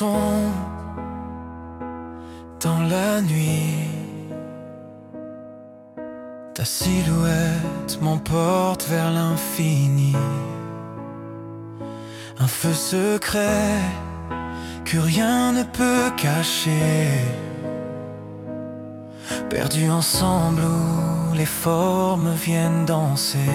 chanson dans la nuit. Ta silhouette m'emporte vers l'infini. Un feu secret que rien ne peut cacher, perdus ensemble où les formes viennent danser.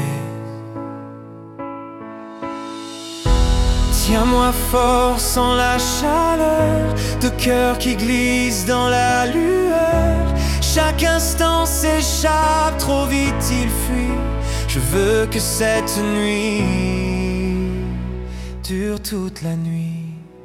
Tiens-moi fort sans la chaleur de cœur qui glisse dans la lueur. Chaque instant s'échappe, trop vite il fuit. Je veux que cette nuit dure toute la nuit.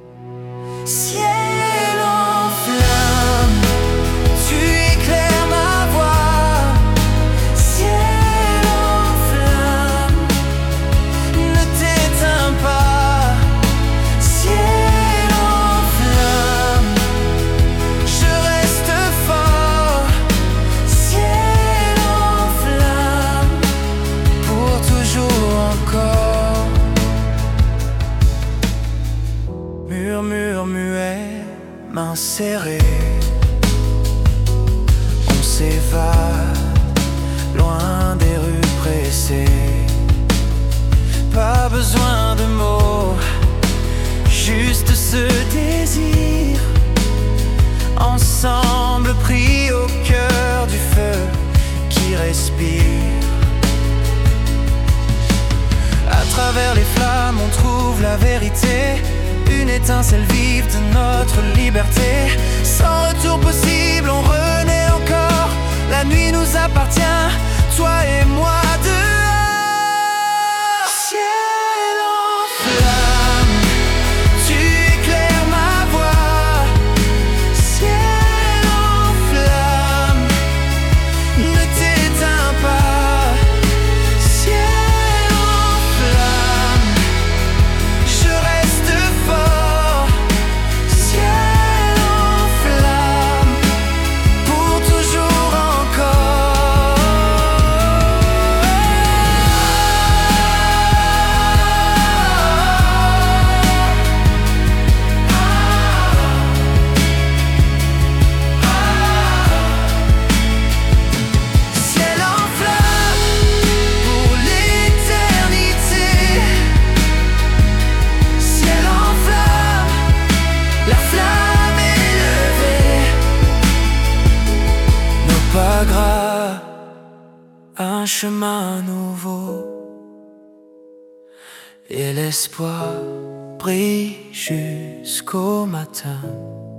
Ciel en flamme, tu éclaires ma voix. Ciel en flamme, ne t'éteins pas. Ciel en flamme, je reste fort. Ciel en flamme, pour toujours encore. Murmure muet, main serrée, on s'évade loin des rues pressées. Pas besoin de mots, juste ce désir. Ensemble pris au cœur du feu qui respire. À travers les flammes on trouve la vérité, une étincelle vive de notre liberté. Sans retour possible, on renaît encore. La nuit nous appartient, toi et moi dehors. Ciel en flamme, tu éclaires ma voix. Ciel en flamme, ne t'éteins pas. Ciel en flamme, je reste fort. Ciel en flamme, pour toujours encore. Ciel en flamme, pour l'éternité. Ciel en flamme, la flamme est levée. Nos pas gras, un chemin nouveau, et l'espoir brille jusqu'au matin.